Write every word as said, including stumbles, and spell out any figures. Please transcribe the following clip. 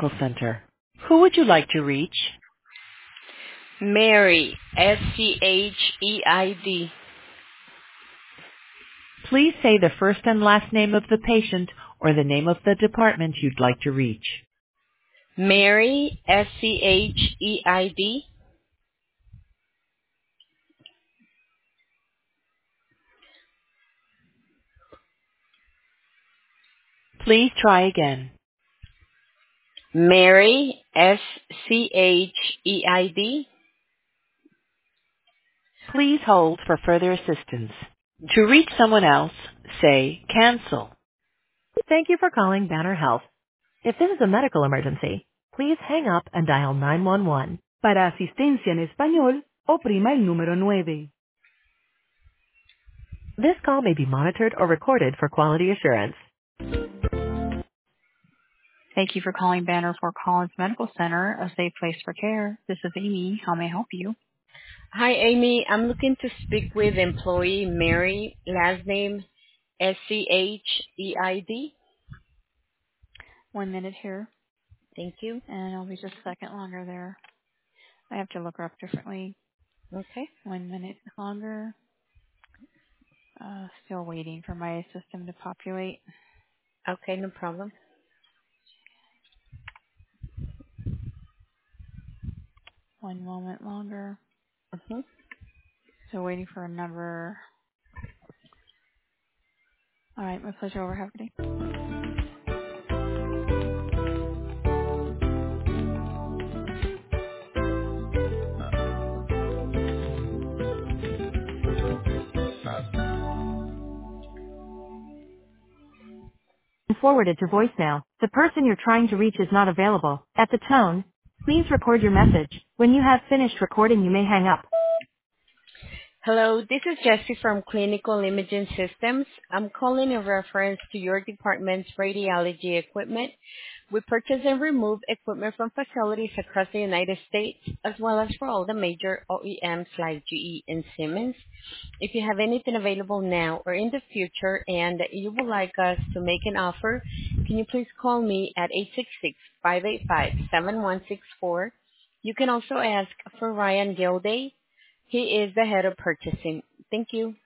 Medical Center. Who would you like to reach? Mary, S C H E I D. Please say the first and last name of the patient or the name of the department you'd like to reach. Mary, S C H E I D. Please try again. Mary, S C H E I D. Please hold for further assistance. To reach someone else, say cancel. Thank you for calling Banner Health. If this is a medical emergency, please hang up and dial nine one one. Para asistencia en español, oprima el número nueve. This call may be monitored or recorded for quality assurance. Thank you for calling Banner Fort Collins Medical Center, a safe place for care. This is Amy. How may I help you? Hi, Amy. I'm looking to speak with employee Mary, last name S C H E I D. One minute here, Thank you. and I'll be just a second longer there. I have to look her up differently. Okay. One minute longer. Uh, still waiting for my system to populate. Okay, no problem. One moment longer. Mm-hmm. Still waiting for a number. All right, my pleasure. Over. Have a good day. Forwarded to voicemail. The person you're trying to reach is not available. At the tone, please record your message. When you have finished recording, you may hang up. Hello, this is Jessie from Clinical Imaging Systems. I'm calling in reference to your department's radiology equipment. We purchase and remove equipment from facilities across the United States, as well as for all the major O E Ms like G E and Siemens. If you have anything available now or in the future and you would like us to make an offer, can you please call me at eight six six, five eight five, seven one six four. You can also ask for Ryan Gilday. He is the head of purchasing. Thank you.